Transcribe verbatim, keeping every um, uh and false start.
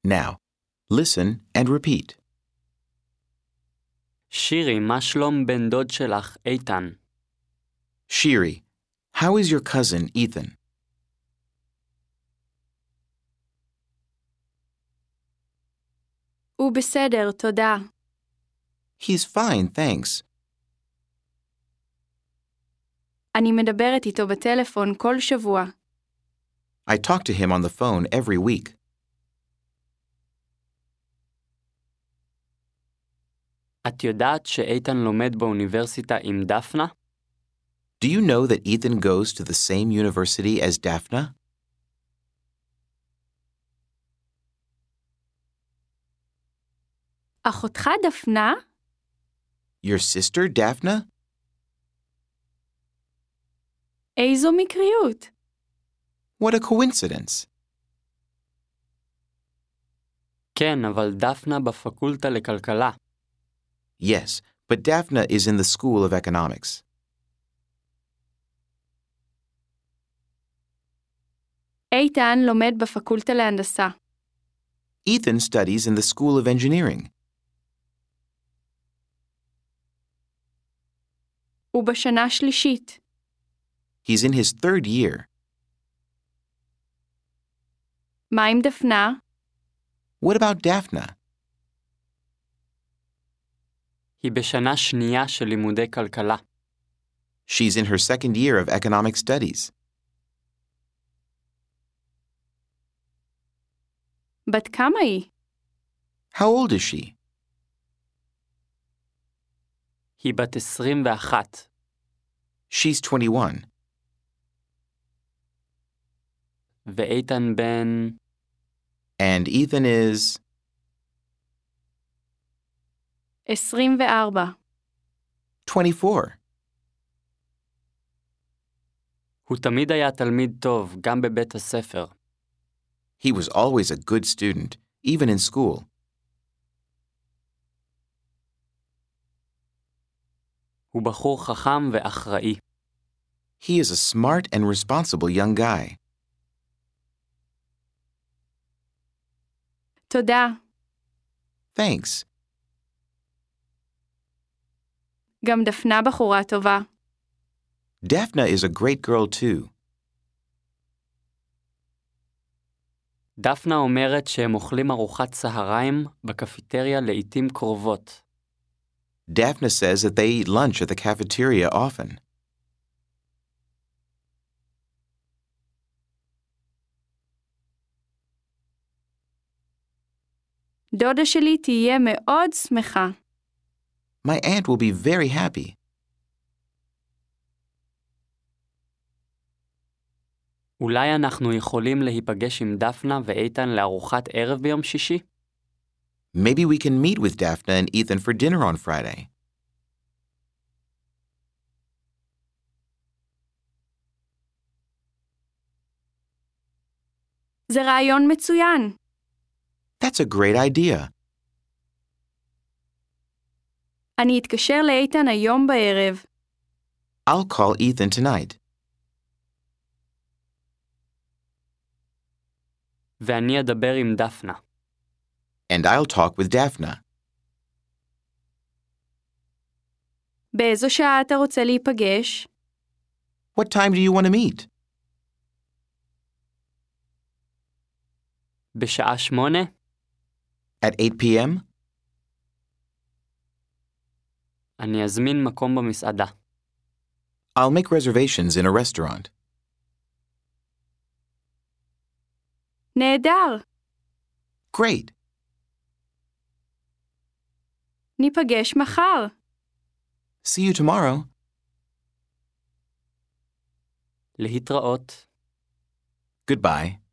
Now, listen and repeat. שירי, מה שלום בן דוד שלך, איתן? Shiri, how is your cousin, Ethan? הוא בסדר, תודה. He's fine, thanks. אני מדברת איתו בטלפון כל שבוע. I talk to him on the phone every week. את יודעת שאיתן לומד באוניברסיטה עם דפנה? Do you know that Ethan goes to the same university as Daphna? אחותך דפנה? Your sister, Daphna? איזו מקריות. What a coincidence. כן, אבל דפנה בפקולטה לכלכלה. Yes, but Daphna is in the School of Economics. איתן לומד בפקולטה להנדסה. Ethan studies in the School of Engineering. הוא בשנה שלישית. He's in his third year. מה עם דפנה? What about Daphna? היא בשנה שנייה של לימודי כלכלה. She's in her second year of economic studies. בת כמה היא? How old is she? היא בת עשרים ואחת. She's twenty-one. ואיתן בן... And Ethan is... עשרים וארבע. twenty-four. הוא תמיד היה תלמיד טוב, גם בבית הספר. He was always a good student, even in school. הוא בחור חכם ואחראי. He is a smart and responsible young guy. תודה. Thanks. גם דפנה בחורה טובה. Daphna is a great girl too. דפנה אומרת שהם אוכלים ארוחת צהריים בקפיטריה לעתים קרובות. Daphna says that they eat lunch at the cafeteria often. דודה שלי תהיה מאוד שמחה. My aunt will be very happy. אולי אנחנו יכולים להיפגש עם דפנה ואיתן לארוחת ערב ביום שישי? Maybe we can meet with Daphna and Ethan for dinner on Friday. זה רעיון מצוין. That's a great idea. אני אתקשר לאיתן היום בערב. I'll call Ethan tonight. ואני אדבר עם דפנה. And I'll talk with Daphna. באיזו שעה אתה רוצה להיפגש? What time do you want to meet? בשעה שמונה? At eight p.m.? אני אזמין מקום במסעדה. I'll make reservations in a restaurant. נהדר. Great. ניפגש מחר. See you tomorrow. להתראות. Goodbye.